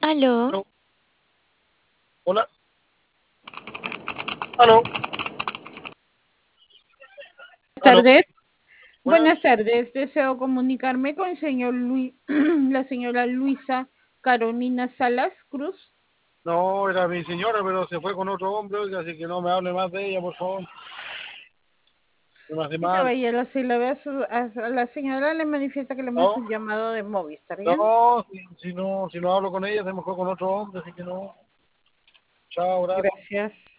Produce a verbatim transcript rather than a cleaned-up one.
Aló, Aló, hola, aló, aló, Tardes. Buenas buenas. tardes. Deseo comunicarme con el señor Luis, la señora Luisa Carolina Salas Cruz. No, era mi señora, pero se fue con otro hombre, oiga, así que no me hable más de ella, por favor. Se me hace Sí, mal. caballero, si le ve a, su- a- a la señora, le manifiesta que le hemos No, un llamado de Movistar, ¿ya? no, si, si no, si no hablo con ella, se me fue con otro hombre, así que no. Chao, gracias. Gracias.